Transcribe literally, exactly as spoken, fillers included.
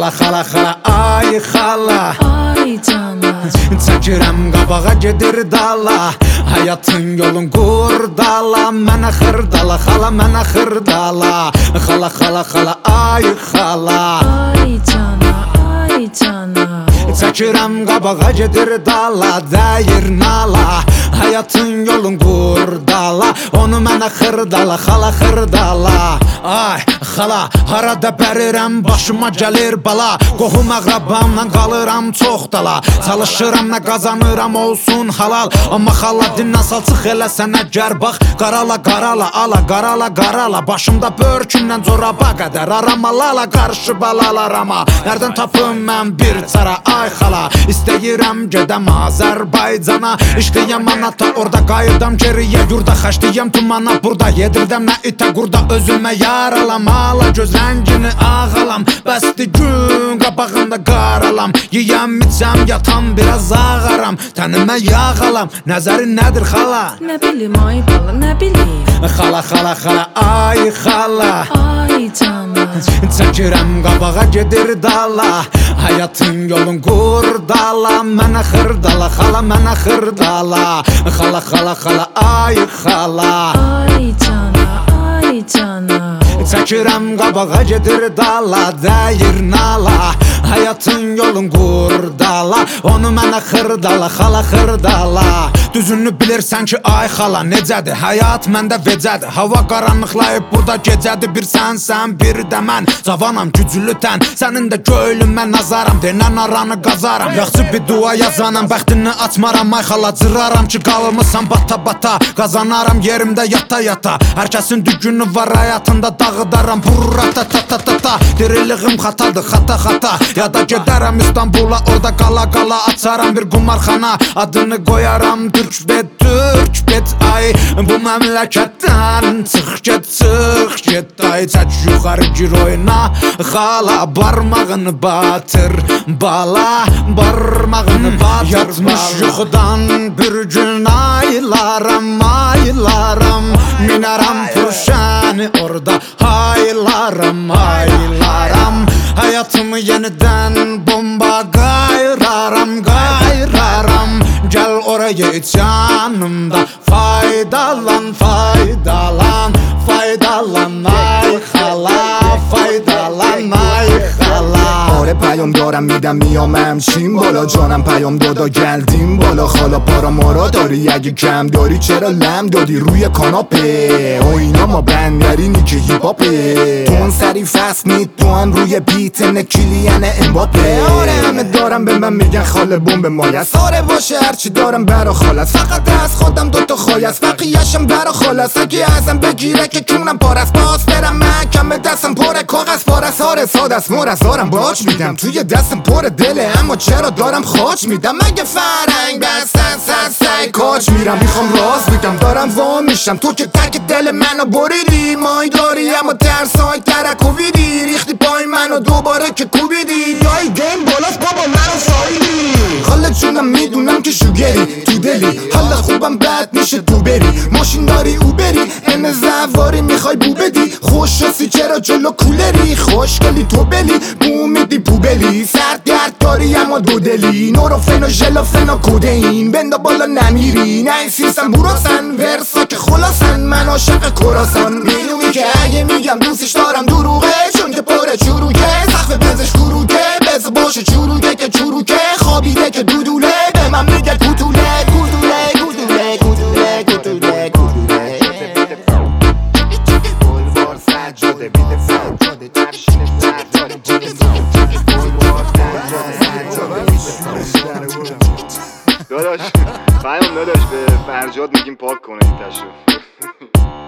Xala xala xala ay xala, ay canım. Çəkirəm qabağa gedir dala, həyatın yolun qurdala, mənə xırdala, xala mənə xırdala. Xala xala xala ay xala, Ay canım, ay canım. Çəkirəm qabağa gedir dala, dəyir nala, həyatın yolun qurdala, onu mənə xırdala, xala xırdala. Ay xala, harada bərirəm, başıma gəlir bala, qohum əqrabamla qalıram çox dala. Çalışıram nə qazanıram olsun halal, amma xala dindən sal çıx elə sənə gər bax. Qarala qarala ala, qarala qarala, başımda börkümlə coraba qədər arama lala, qarışıb alalarama. Nərdən tapım mən bir çara ay xala, istəyirəm gedəm Azərbaycana, işləyəm anata orada qayıdam geriyə yurda, xəşliyəm tumana burada, yedirdən nə itə qurda, özümə yaralam ala, göz rəngini ağalam, bəsdi gün qabağında qaralam, yiyəm içəm yatam biraz ağaram, tənimə yağalam, nəzərin nədir xala? Nə bilim ay bala, nə bilim. Xala xala xala ay xala, Ay canım. Çəkirəm qabağa gedir dala, həyatın yolun qurdala, mənə xırdala, xala mənə xırdala. Xala xala xala ay xala, Ay canım, ay canım. Çəkirəm qabağa gedir dala, dəyir nala, həyatın yolun qurdala, onu mənə xırdala, xala xırdala. Düzünü bilirsən ki ay xala necədir, həyat məndə vecədir, hava qaranlıqlayıb burada gecədir, bir sənsən bir də mən, cavanam güclü tən, sənin də göylümə nazaram, denən aranı qazaram, yaxşı bir dua yazanam, bəxtini açmaram ay xala, cıraram ki qalırmısan bata bata, qazanaram yerimdə yata yata, hər kəsin dügünü var həyatında dağıdaram, burrata ta ta ta ta, diriliğim xatadır xata xata, ya da gedərəm İstanbula orada qala qala, açaram bir qumarxana, adını qoyaram Türkbet, Türkbet ay, bu məmləkətdən çıx get, çıx get ay, çək yuxarı gir oyna, xala barmağını batır, bala barmağını batır, yatmış yuxudan bir gün aylaram, aylaram, minəram pürşəni orada, haylaram, haylaram, həyatımı yenidən bomba qayraram, qayraram, gəl oraya iç yanımda, faydalan, faydalan, faydalan ay xala, faydalan ay xala. آره پیام دارم میدم میام همچین بالا، جانم پیام دادا گلدیم بالا، خالا پارا مارا داری اگه کم داری چرا لم دادی روی کاناپه، او اینا ما بندرینی که هیپاپه، تو اون سری فست نید تو هم روی بیت نکیلین امباپه. آره همه دارم به من میگن خاله بوم مایست، آره باشه هرچی دارم برا خالست، فقط از خودم دوتا خایست، بقیهشم برا خالست، اگه ازم بگیره که کونم پارست، باز برم من کم دستم پره کاغذ پارست، آره سادست مرست دارم باج میدم توی دستم پر دله، اما چرا دارم خاج میدم، مگه فرنگ بستن سن سعی کاج میرم، میخوام راز میدم دارم وا میشم، تو که تک دل منو بریدی، مای داری اما ترسای ترک و ویدی، ریختی پای منو دوباره که کوبیدی، یای گیم بالاست بابا منو سایدی، حالا چونم میدونم که شوگری تو دلی، حالا خوبم بد میشه تو بری، ماشین داری او بری، امه زواری میخوای بو بدی، خوش رسی چرا جلو کولری، خوشگلی تو بلی بو میدی پو بلی، سرد گرد داری اما دو دلی، نوروفن و ژلوفن و کودین، بندا بالا نمیری، نه این سیستم براسن ورسا که خلاصن، من عاشق کراسان، میدونی که اگه میگم دوستش دارم دروغه، چون که پره چروکه، سقف بنزش کروکه، بز باشه چروکه که چروکه، خوابیده که دودوله، به من میگه کوتوله کوتوله کوتوله کوتوله کوتوله کوتوله، بلوار سجاده بیده سجاده ترشینش سجاده داداش پیام داداش به فرجاد میگیم پاک کنه این تشریف